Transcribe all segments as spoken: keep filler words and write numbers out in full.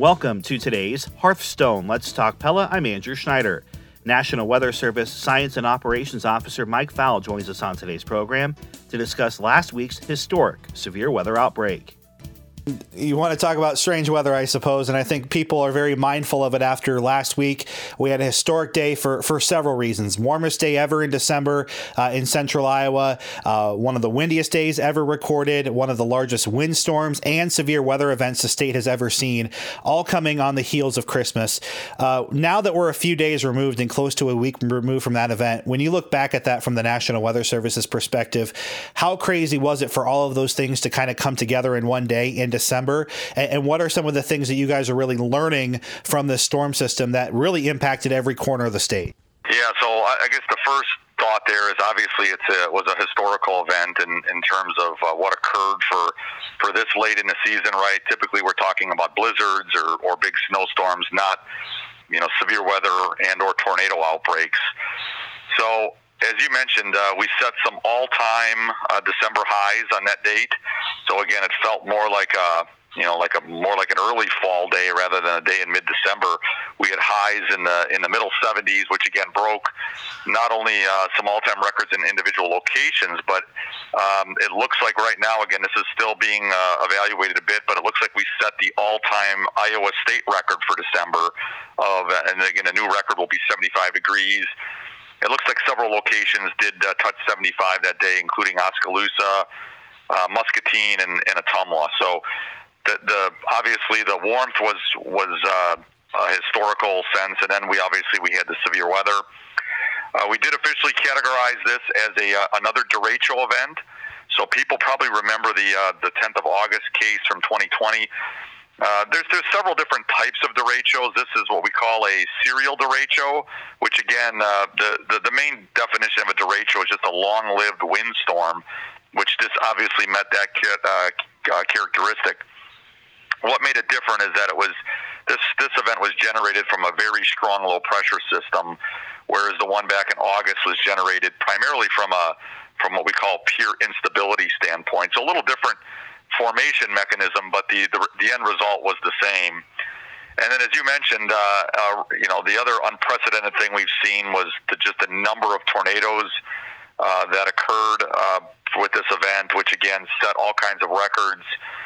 Welcome to today's Hearthstone. Let's Talk Pella. I'm Andrew Schneider. National Weather Service Science and Operations Officer Mike Fowle joins us on today's program to discuss last week's historic severe weather outbreak. You want to talk about strange weather, I suppose, and I think people are very mindful of it after last week. We had a historic day for, for several reasons. Warmest day ever in December uh, in central Iowa, uh, one of the windiest days ever recorded, one of the largest windstorms and severe weather events the state has ever seen, all coming on the heels of Christmas. Uh, now that we're a few days removed and close to a week removed from that event, when you look back at that from the National Weather Service's perspective, how crazy was it for all of those things to kind of come together in one day in December? And, and what are some of the things that you guys are really learning from this storm system that really impacted every corner of the state? Yeah, so I guess the first thought there is obviously it's a, was a historical event in, in terms of uh, what occurred for for this late in the season, right? Typically we're talking about blizzards or, or big snowstorms, not, you know, severe weather and or tornado outbreaks. So as you mentioned, uh, we set some all-time uh, December highs on that date. So again, it felt more like a, you know, like a more like an early fall day rather than a day in mid-December. We had highs in the in the middle seventies, which again broke not only uh, some all-time records in individual locations, but um, it looks like right now, again, this is still being uh, evaluated a bit, but it looks like we set the all-time Iowa state record for December of, and again, a new record will be seventy-five degrees. It looks like several locations did uh, touch seventy-five that day, including Oskaloosa, uh, Muscatine, and, and Ottumwa. So the, the obviously the warmth was was uh, a historical sense, and then we obviously we had the severe weather. Uh, we did officially categorize this as a uh, another derecho event. So people probably remember the uh, the tenth of August case from twenty twenty. Uh, there's there's several different types of derechos. This is what we call a serial derecho, which again, uh, the, the the main definition of a derecho is just a long-lived windstorm, which this obviously met that uh, uh, characteristic. What made it different is that it was this this event was generated from a very strong low-pressure system, whereas the one back in August was generated primarily from a from what we call pure instability standpoint. So a little different formation mechanism, but the, the the end result was the same. And then, as you mentioned, uh, uh, you know, the other unprecedented thing we've seen was the, just the number of tornadoes uh, that occurred uh, with this event, which again set all kinds of records.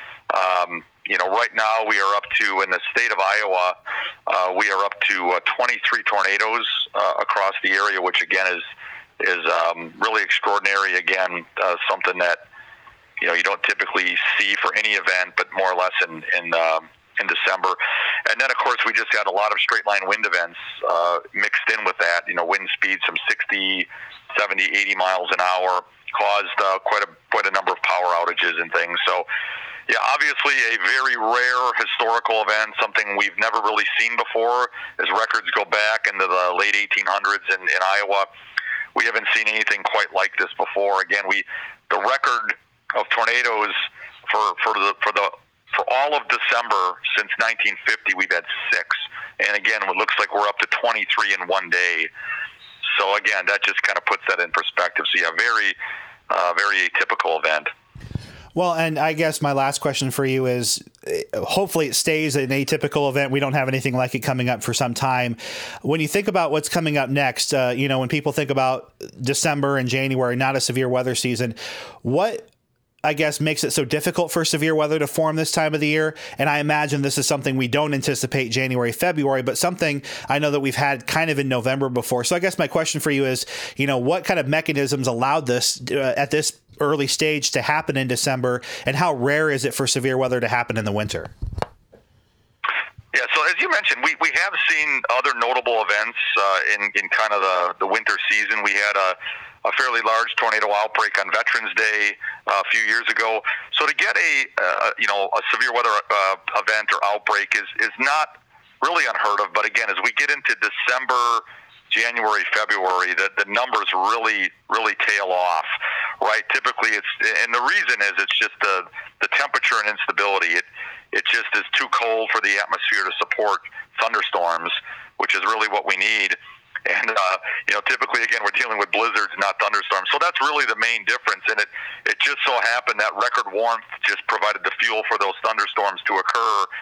Um, you know, right now we are up to, in the state of Iowa, uh, we are up to uh, twenty-three tornadoes uh, across the area, which again is is um, really extraordinary. Again, uh, something that you know, you don't typically see for any event, but more or less in in, um, in December. And then, of course, we just had a lot of straight line wind events uh, mixed in with that. You know, wind speeds from sixty, seventy, eighty miles an hour caused uh, quite a quite a number of power outages and things. So, yeah, obviously a very rare historical event, something we've never really seen before. As records go back into the late eighteen hundreds in, in Iowa, we haven't seen anything quite like this before. Again, we the record of tornadoes for for the for the for all of December since nineteen fifty, we've had six, and again, it looks like we're up to twenty-three in one day. So again, that just kind of puts that in perspective. So yeah, very uh, very atypical event. Well, and I guess my last question for you is, hopefully it stays an atypical event. We don't have anything like it coming up for some time. When you think about what's coming up next, uh, you know, when people think about December and January, not a severe weather season, what I guess makes it so difficult for severe weather to form this time of the year? And I imagine this is something we don't anticipate January, February, but something I know that we've had kind of in November before. So I guess my question for you is, you know, what kind of mechanisms allowed this uh, at this early stage to happen in December, and how rare is it for severe weather to happen in the winter? Yeah, so as you mentioned, we, we have seen other notable events uh, in, in kind of the, the winter season. We had a a fairly large tornado outbreak on Veterans Day uh, a few years ago. So to get a uh, you know a severe weather uh, event or outbreak is is not really unheard of. But again, as we get into December, January, February, the the numbers really really tail off, right? Typically, it's and the reason is it's just the the temperature and instability. It it just is too cold for the atmosphere to support thunderstorms, which is really what we need. And, uh, you know, typically, again, we're dealing with blizzards, not thunderstorms. So that's really the main difference. And it, it just so happened that record warmth just provided the fuel for those thunderstorms to occur.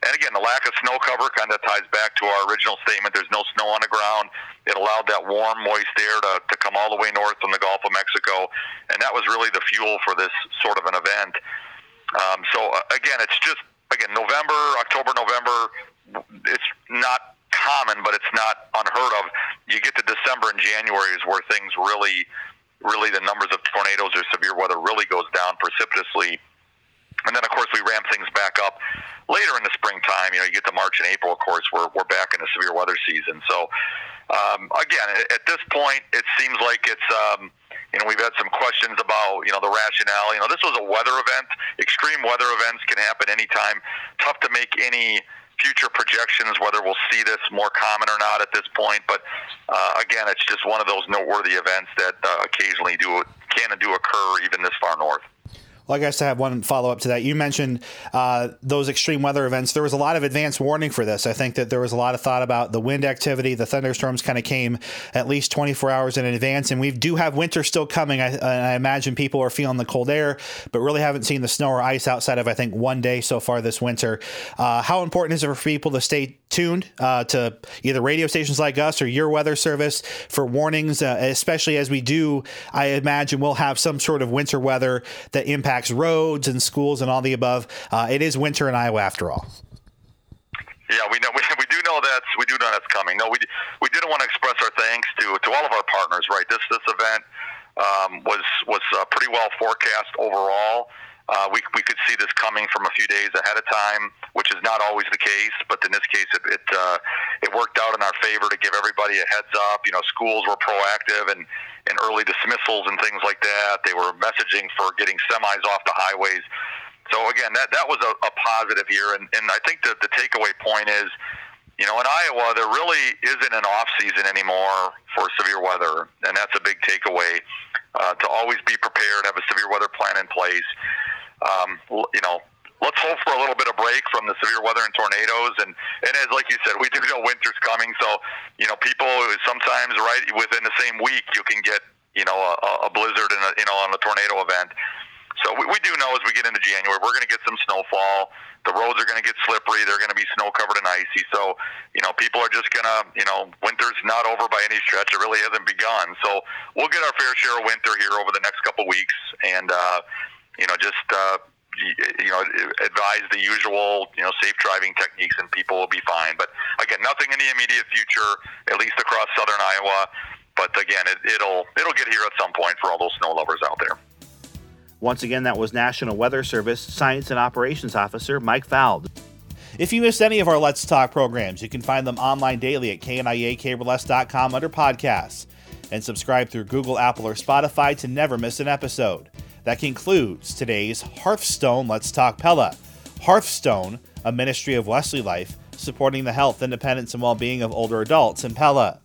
and again, the lack of snow cover kind of ties back to our original statement. There's no snow on the ground. It allowed that warm, moist air to, to come all the way north from the Gulf of Mexico, and that was really the fuel for this sort of an event. Um, so, uh, again, it's just, again, November, October, November, it's not common, but it's not unheard of. You get to December and January is where things really, really the numbers of tornadoes or severe weather really goes down precipitously. And then, of course, we ramp things back up later in the springtime. You know, you get to March and April, of course, we're, we're back in the severe weather season. So, um, again, at this point, it seems like it's, um, you know, we've had some questions about, you know, the rationale. You know, this was a weather event. Extreme weather events can happen anytime. Tough to make any future projections whether we'll see this more common or not at this point. But, uh, again, it's just one of those noteworthy events that uh, occasionally do can and do occur even this far north. Well, I guess I have one follow-up to that. You mentioned uh, those extreme weather events. There was a lot of advance warning for this. I think that there was a lot of thought about the wind activity. The thunderstorms kind of came at least twenty-four hours in advance, and we do have winter still coming. I, I imagine people are feeling the cold air, but really haven't seen the snow or ice outside of, I think, one day so far this winter. Uh, how important is it for people to stay tuned uh, to either radio stations like us or your weather service for warnings, uh, especially as we do, I imagine we'll have some sort of winter weather that impacts roads and schools and all the above. Uh, it is winter in Iowa after all. Yeah, we know we, we do know that's we do know that's coming. No, we we didn't want to express our thanks to to all of our partners. Right, this this event um, was was uh, pretty well forecast overall. Uh, we we could see this coming from a few days ahead of time, which is not always the case. But in this case, it it, uh, it worked out in our favor to give everybody a heads up. You know, schools were proactive and, and early dismissals and things like that. They were messaging for getting semis off the highways. So again, that that was a, a positive here. And, and I think that the takeaway point is, you know, in Iowa, there really isn't an off season anymore for severe weather, and that's a big takeaway. Uh, to always be prepared, have a severe weather plan in place. Um, you know, let's hope for a little bit of break from the severe weather and tornadoes. And, and as like you said, we do know winter's coming. So, you know, people sometimes, right, within the same week, you can get, you know, a, a blizzard and a, you know, on a tornado event. So we, we do know as we get into January, we're going to get some snowfall. The roads are going to get slippery. They're going to be snow covered and icy. So, you know, people are just going to, you know, winter's not over by any stretch. It really hasn't begun. So we'll get our fair share of winter here over the next couple weeks. And, uh, you know, just, uh, you know, advise the usual, you know, safe driving techniques and people will be fine. But again, nothing in the immediate future, at least across southern Iowa. But again, it, it'll, it'll get here at some point for all those snow lovers out there. Once again, that was National Weather Service Science and Operations Officer Mike Fald. If you missed any of our Let's Talk programs, you can find them online daily at K N I A Cable S dot com under podcasts, and subscribe through Google, Apple, or Spotify to never miss an episode. That concludes today's Hearthstone Let's Talk Pella. Hearthstone, a ministry of Wesley Life, supporting the health, independence, and well-being of older adults in Pella.